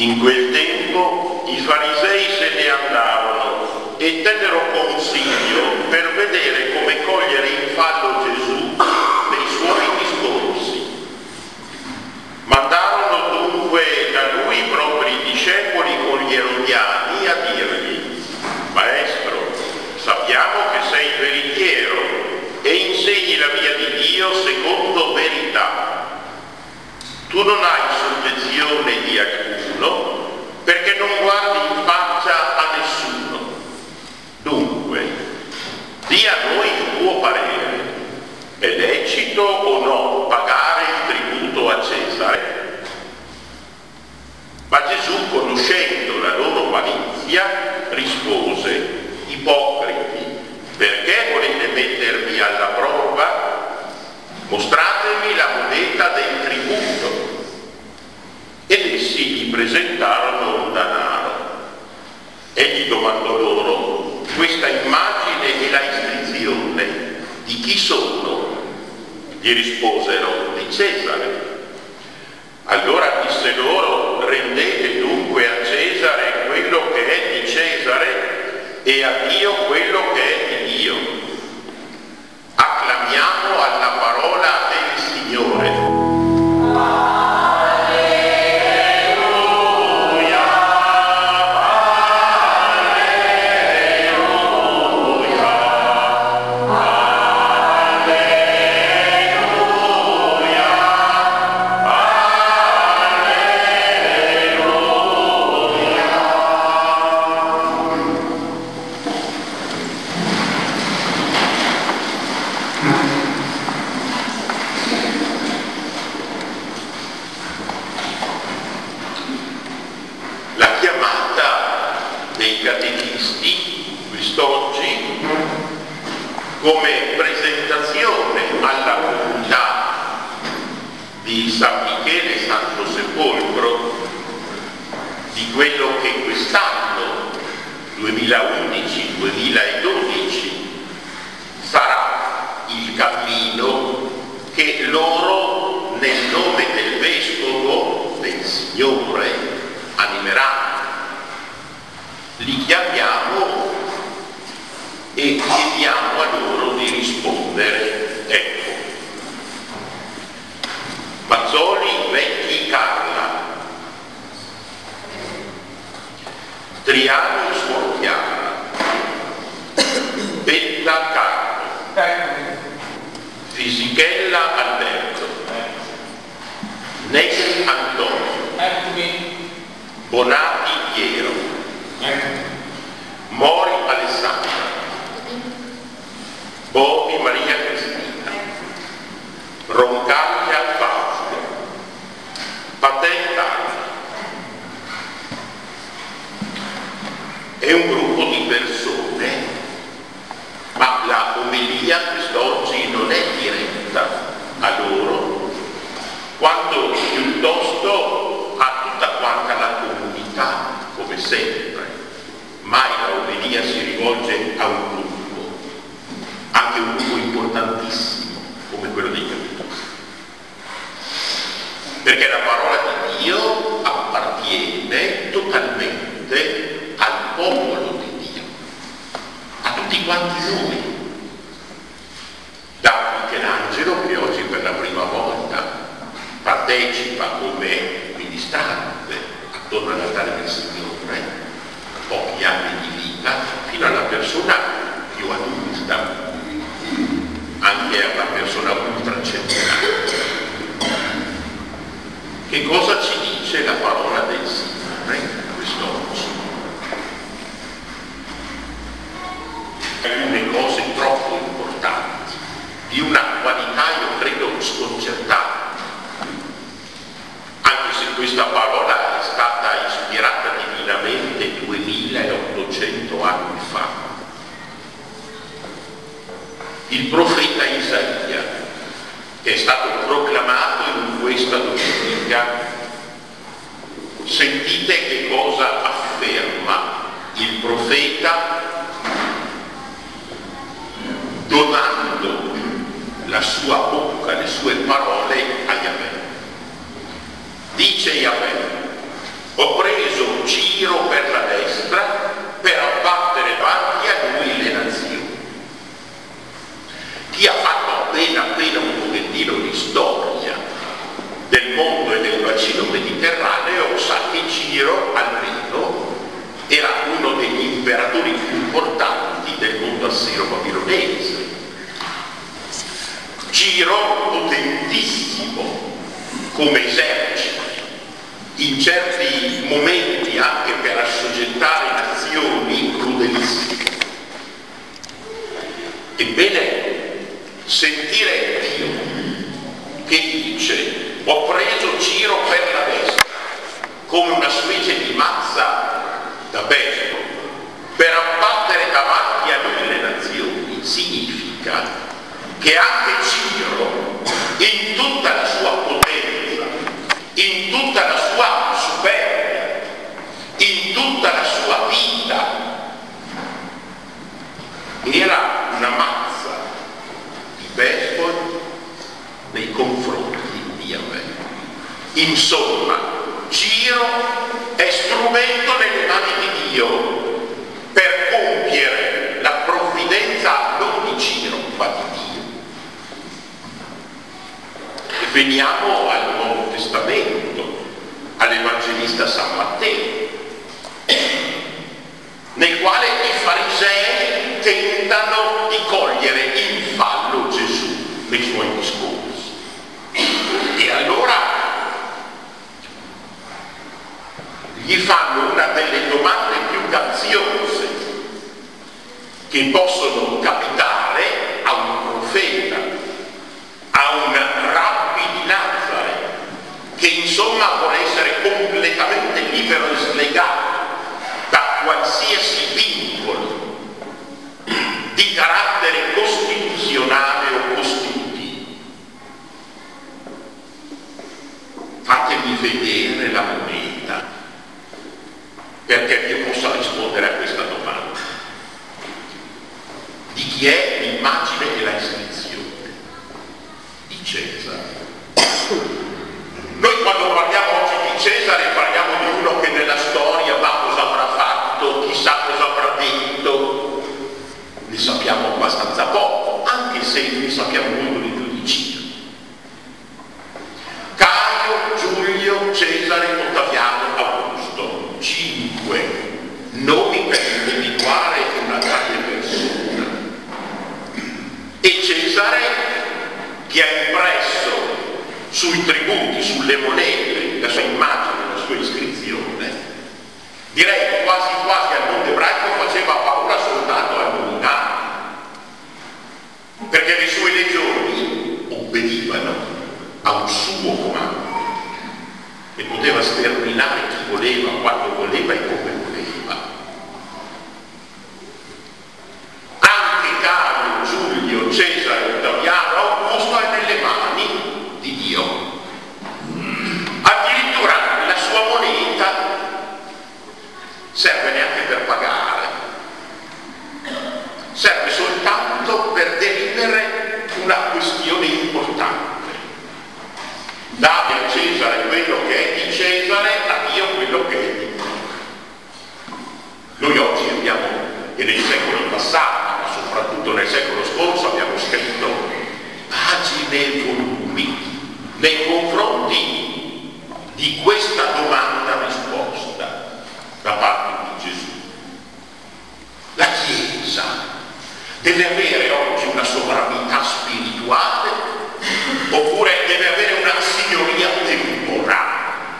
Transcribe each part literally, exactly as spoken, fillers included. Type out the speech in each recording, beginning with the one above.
In quel tempo i farisei se ne andarono e tennero consiglio per vedere come cogliere in fallo Gesù nei suoi discorsi. Mandarono dunque da lui i propri discepoli con gli erodiani a dirgli: Maestro, sappiamo che sei veritiero e insegni la via di Dio secondo verità. Tu non hai soggezione di alcuno, perché non guardi in faccia a nessuno. Dunque, di a noi il tuo parere. È lecito o no pagare il tributo a Cesare? Ma Gesù, conoscendo la loro malizia, rispose: Ipocriti, perché volete mettermi alla prova? Mostratemi la moneta del tributo. Ed essi gli presentarono un denaro. Egli domandò loro: questa immagine e la iscrizione di chi sono? Gli risposero: di Cesare. Allora disse loro: rendete dunque a Cesare quello che è di Cesare e a Dio quello che è di Dio. Acclamiamo alla parola del Signore. Come presentazione alla comunità di San Michele e Santo Sepolcro di quello che quest'anno duemilaundici duemiladodici sarà il cammino che loro, nel nome del Vescovo, del Signore, animeranno. Li chiamiamo e chiediamo a loro di rispondere. Ecco: Mazzoli Vecchi Carla, Triani Suor Chiara, Bella Carlo, Fisichella Alberto, Negri Antonio, Bonati Piero, Mori Alessandra, Bovi Maria Cristina, Roncaglia Fausto, Patenta. È un gruppo di persone, ma la omelia quest'oggi non è diretta a loro, quanto piuttosto a tutta quanta la comunità, come sempre. Mai la omelia si rivolge a un gruppo, anche un gruppo importantissimo come quello dei cattolici, perché la parola di Dio appartiene totalmente al popolo di Dio, a tutti quanti noi. Da Michelangelo, che oggi per la prima volta partecipa come ministrante attorno all'altare del Signore, pochi anni di vita, fino alla persona più adulta, anche alla persona ultracentenaria. Che cosa ci dice la parola del Signore quest'oggi? Alcune cose troppo importanti, di una qualità, io credo, sconcertante, anche se questa parola è stata ispirata divinamente duemilaottocento anni fa. Il profeta Isaia, che è stato proclamato in questa domenica, sentite che cosa afferma il profeta donando la sua bocca, le sue parole a Yahweh. Dice Yahweh: ho preso del mondo e del bacino mediterraneo sa che Ciro almeno era uno degli imperatori più importanti del mondo assiro-babilonese. Ciro potentissimo come esercito, in certi momenti anche per assoggettare nazioni crudelissime. Ebbene, sentire Dio che dice: ho preso Ciro per la destra, come una specie di mazza da baseball, per abbattere davanti a lui le nazioni, significa che anche Ciro, in tutta la sua potenza, in tutta la sua superbia, in tutta la sua vita, era una mazza di baseball nei confronti di Yahweh. Insomma, Ciro è strumento nelle mani di Dio per compiere la provvidenza non di Ciro, ma di Dio. E veniamo al Nuovo Testamento, all'Evangelista San Matteo, nel quale i farisei tentano di cogliere in fallo Gesù nei suoi discorsi. E allora gli fanno una delle domande più caziose che possono capitare a un profeta, a un rabbi di Nazare, che insomma vuole essere completamente libero e slegato da qualsiasi vincolo di carattere costituzionale o costitutivo. Fatemi vedere la moneta perché io possa rispondere a questa domanda. Di chi è l'immagine e la iscrizione? Di Cesare. Noi quando parliamo oggi di Cesare parliamo di uno che nella storia va, cosa avrà fatto, chissà cosa avrà detto. Ne sappiamo abbastanza poco, anche se ne sappiamo molto di più di Ciro. Caio, Giulio, Cesare, Ottaviano, Augusto. Cinque nomi per individuare una grande persona. E Cesare, che ha impresso sui tributi, sulle monete, la sua immagine, la sua iscrizione, direi quasi quasi al mondo ebraico faceva paura soltanto al nominato, perché le sue legioni obbedivano a un suo comando e poteva sterminare chi voleva, quando voleva e come voleva. Anche Caio, Giulio, Cesare, Ottaviano, Augusto è nelle mani di Dio. Addirittura la sua moneta serve neanche per pagare, serve soltanto per decidere una questione importante. Date a Cesare quello che è di Cesare, a Dio quello che è di Dio. Noi oggi abbiamo, e nei secoli passati, ma soprattutto nel secolo scorso, abbiamo scritto pagine e volumi nei confronti di questa domanda-risposta da parte di Gesù. La Chiesa deve avere oggi una sovranità spirituale oppure deve avere una signoria temporale?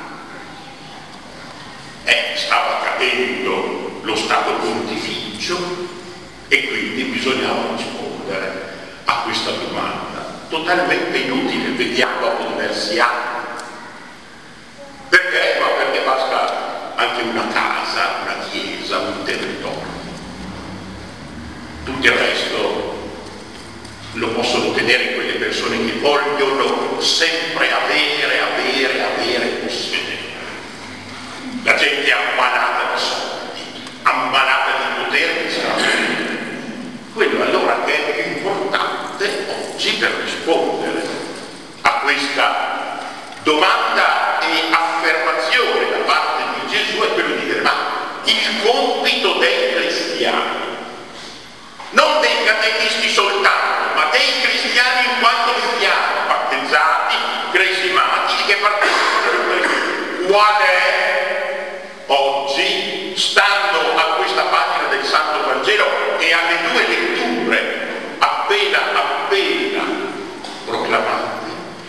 Eh, stava accadendo lo Stato Pontificio e quindi bisognava rispondere a questa domanda totalmente inutile, vediamo dopo diversi anni. Perché? Ma perché basta anche una casa, una chiesa, un territorio. Tutto il resto lo possono tenere quelle persone che vogliono sempre avere, avere, avere, possedere. La gente è ammalata di soldi, ammalata di potere, di sapere. Quello allora che è più importante oggi per rispondere a questa domanda e affermazione da parte di Gesù è quello di dire: ma il compito dei cristiani, non dei catechisti soltanto, ma dei cristiani in quanto cristiani, battezzati, cresimati, che partecipano qual è oggi, stando a questa pagina del Santo Vangelo e alle due letture appena appena proclamate.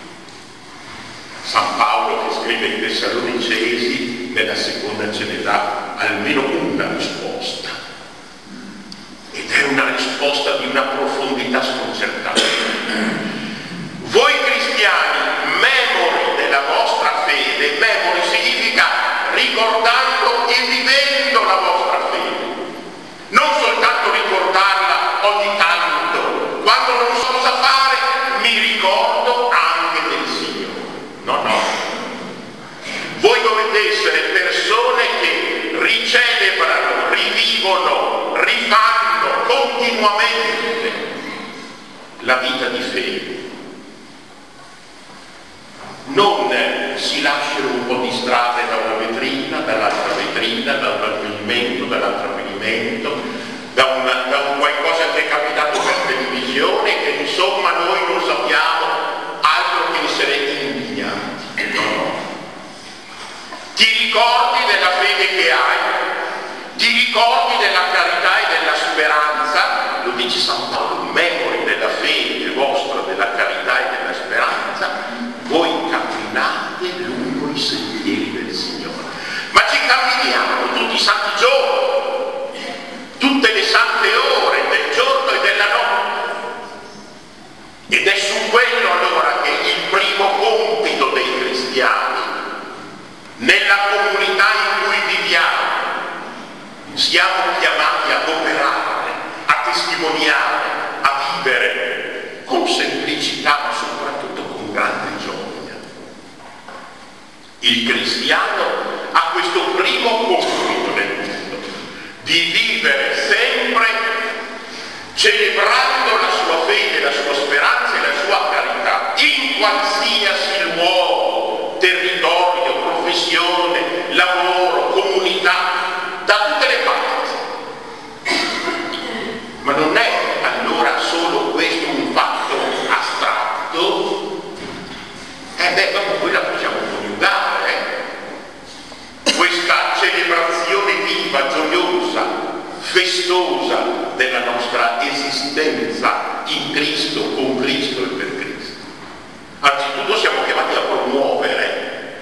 San Paolo, che scrive ai Tessalonicesi, nella seconda ce ne dà almeno una risposta, ed è una risposta di una profondità sconcertante. Voi cristiani, memori della vostra fede, memori significa ricordando e vivendo la vostra fede, non soltanto ricordarla ogni tanto, quando non so cosa fare mi ricordo anche del Signore. No, no. Voi dovete essere persone che ricelebrano, rivivono, rifanno continuamente la vita di fede. Non si lasciano un po' distrarre da una vetrina, dall'altra vetrina, da un avvenimento, dall'altro avvenimento, da, una, da un qualcosa che è capitato per televisione, che insomma noi non sappiamo altro che essere indignati. No, no. Ti ricordi della fede che hai, ti ricordi della carità e della speranza, lo dice San Paolo, memori della fede vostra, della carità e della speranza, voi camminate lungo i sentieri del Signore. Ma ci camminiamo tutti i santi giorni, tutte le sante ore del giorno e della notte. Ed è su quello allora che il primo compito dei cristiani, nella comunità in cui viviamo, siamo chiamati ad operare, a testimoniare, a vivere con semplicità, ma soprattutto con grande gioia. Il cristiano ha questo primo compito nel mondo, di vivere sempre celebrando la sua fede, la sua speranza e la sua carità, in qualsiasi luogo, territorio, professione, lavoro, comunità, da tutte le parti. Ma non è allora solo questo un fatto astratto? Eh beh, dopo poi la possiamo coniugare, eh? Questa celebrazione viva, gioiosa, festosa della nostra esistenza in Cristo, con Cristo e per Cristo. Anzitutto siamo chiamati a promuovere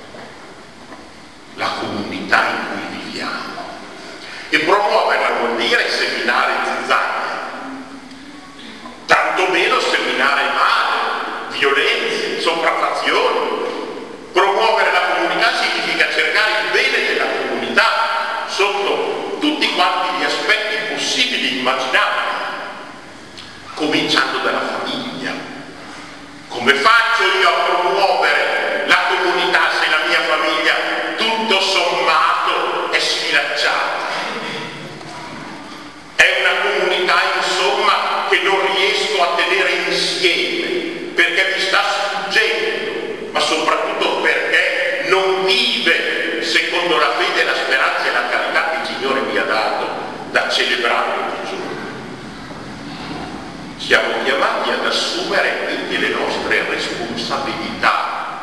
la comunità in cui viviamo, e promuoverla vuol dire seminare zizzania, tanto meno seminare male, violenze, sopraffazioni. Promuovere la comunità significa cercare il bene della comunità sotto tutti quanti gli aspetti possibili e immaginabili, cominciando dalla famiglia. Come faccio io a promuovere la comunità se la mia famiglia tutto sommato è sfilacciata? È una comunità insomma che non riesco a tenere insieme perché mi sta sfuggendo, ma soprattutto perché non vive secondo la fede, la speranza e la carità che il Signore mi ha dato da celebrare ogni giorno. Siamo chiamati ad assumere quindi le nostre responsabilità.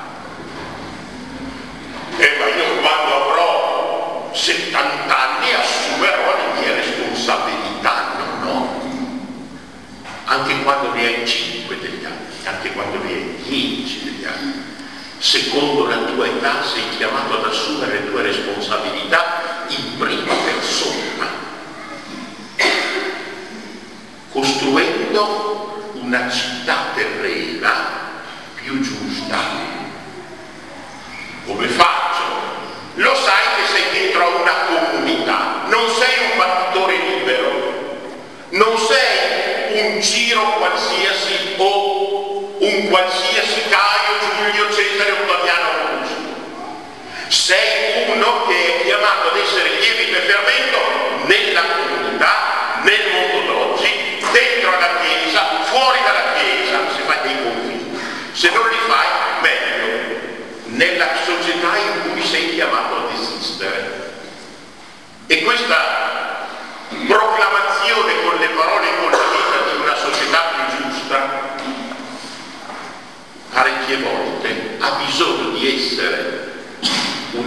E ma io quando avrò settanta anni assumerò le mie responsabilità? No, no. Anche quando ne hai cinque degli anni, anche quando ne hai dieci degli anni, secondo la tua età sei chiamato ad assumere le tue responsabilità in prima persona, costruendo una città terrena più giusta. Come faccio? Lo sai che sei dentro a una comunità, non sei un battitore libero, non sei un Ciro qualsiasi o un qualsiasi Caio, Giulio Cesare, Ottaviano Augusto. Sei uno che è chiamato ad essere lievito e fermento nella comunità, nel mondo d'oggi, dentro alla Chiesa, fuori dalla Chiesa, se fai dei confini. Se non li fai, meglio, nella società in cui sei chiamato ad esistere. E questa proclamazione con le parole e con la vita di una società più giusta, parecchie volte ha bisogno di essere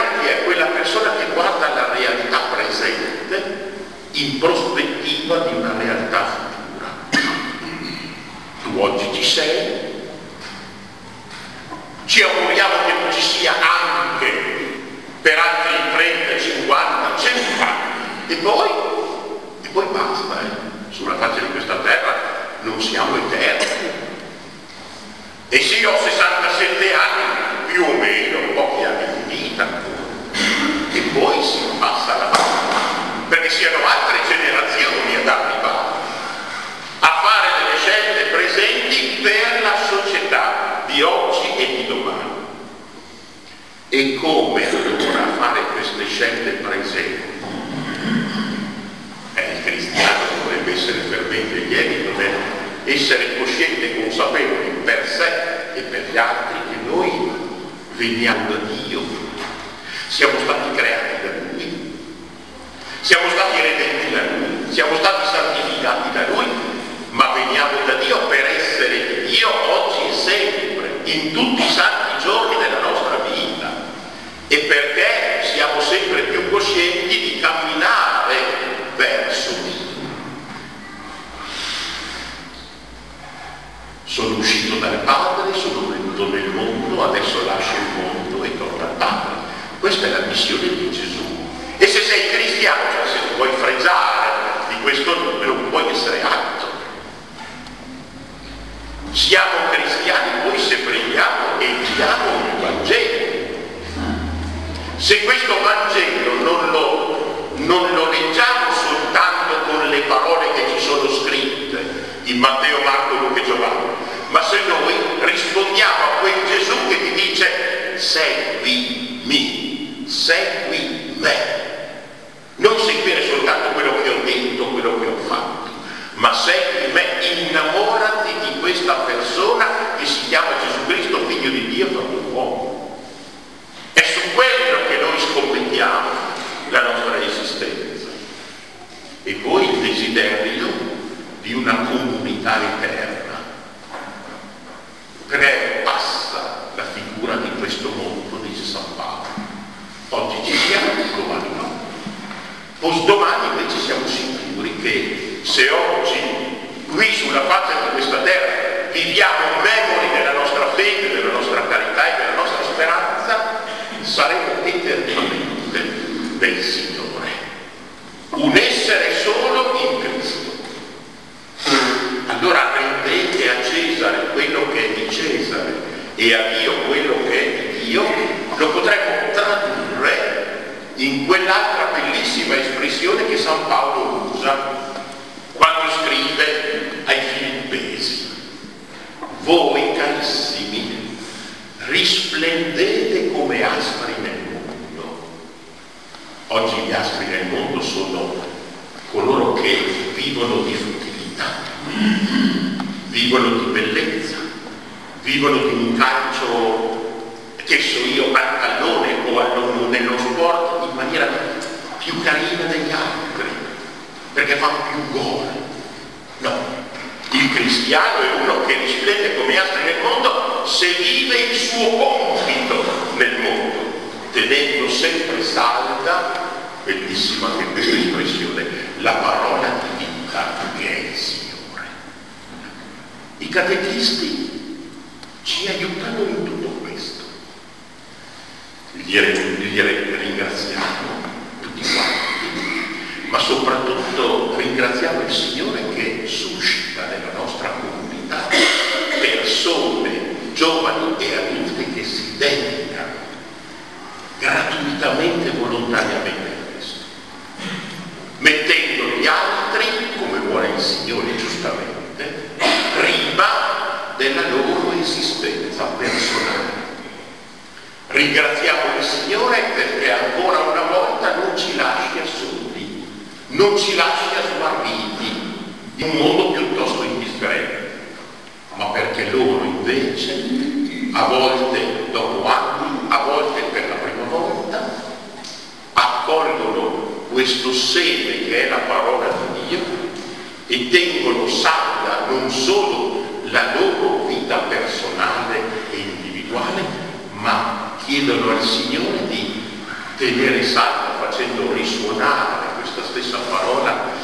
cristiano chi è? Quella persona che guarda la realtà presente in prospettiva di una realtà futura. Tu oggi ci sei, ci auguriamo che non ci sia anche per altri trenta, cinquanta, cento anni, e poi, e poi basta, eh. Sulla faccia di questa terra non siamo eterni. E sì, ho sessantasette anni, più o meno, pochi anni di vita ancora, e poi si passa avanti, perché siano altre generazioni ad arrivare a fare delle scelte presenti per la società di oggi e di domani. E come allora fare queste scelte presenti? Eh, il cristiano dovrebbe essere fervente e lievito nel essere cosciente e consapevoli per sé e per gli altri che noi veniamo da Dio, siamo stati creati da Lui, siamo stati redenti da Lui, siamo stati santificati da Lui, ma veniamo da Dio per essere di Dio oggi e sempre, in tutti i santi giorni della nostra vita, e perché siamo sempre più coscienti di camminare verso Dio. Sono uscito dal Padre, sono venuto nel mondo, adesso lascio il mondo e torno al Padre. Questa è la missione di Gesù. E se sei cristiano, cioè se ti vuoi fregiare di questo numero, non puoi essere altro. Siamo cristiani poi se preghiamo e diamo il Vangelo. Se questo Vangelo non lo, non lo leggiamo soltanto con le parole che ci sono scritte in Matteo, Marco, Luca e Giovanni, ma se noi rispondiamo a quel Gesù che ti dice seguimi, segui me, non seguire soltanto quello che ho detto, quello che ho fatto, ma segui me, innamorati di questa persona che si chiama Gesù Cristo, figlio di Dio, fatto uomo. È su quello che noi scommettiamo la nostra esistenza. E poi il desiderio di una comunità eterna. Perché passa la figura di questo mondo, dice San Paolo. Oggi ci siamo, domani no. Postdomani invece siamo sicuri che se oggi, qui sulla faccia di questa terra, viviamo memori della nostra fede, della nostra carità e della nostra speranza, saremo eternamente del Signore. Un essere solo in Cristo. Allora rendete a Cesare quello che è di Cesare e a Dio quello che è di Dio, lo potremmo tradurre in quell'altra bellissima espressione che San Paolo usa quando scrive ai Filippesi: voi carissimi risplendete come astri nel mondo. Oggi gli astri nel mondo sono coloro che vivono di futilità, vivono di bellezza, vivono di un calcio, che so io, al pallone o allo, nello sport in maniera più carina degli altri, perché fanno più gol. No, il cristiano è uno che risplende come astri nel mondo se vive il suo compito nel mondo, tenendo sempre salda, bellissima anche questa espressione, la parola di vita che è il Signore. I catechisti ci aiutano in tutto questo. Li ringraziamo tutti quanti, ma soprattutto ringraziamo il Signore che suscita nella nostra comunità persone giovani e adulte che si dedicano gratuitamente e volontariamente a questo, mettendo gli altri, come vuole il Signore giustamente, prima della loro esistenza personale. Ringraziamo il Signore perché ancora una volta non ci lascia soli, non ci lascia smarriti in un mondo piuttosto indifferente, ma perché loro invece, a volte dopo anni, a volte per la prima volta, accolgono questo seme che è la parola di Dio e tengono salda non solo la loro vita personale e individuale, ma chiedono al Signore di tenere saldo, facendo risuonare questa stessa parola